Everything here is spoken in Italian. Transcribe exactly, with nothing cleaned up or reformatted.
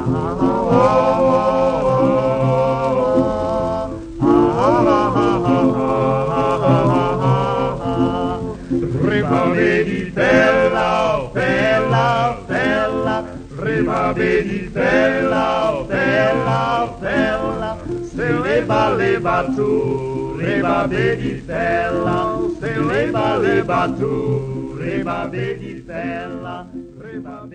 vedi bella, bella, bella, rima vedi bella, bella, bella, se leva leva tu, rima vedi bella, se leva leva tu, rima vedi bella, rima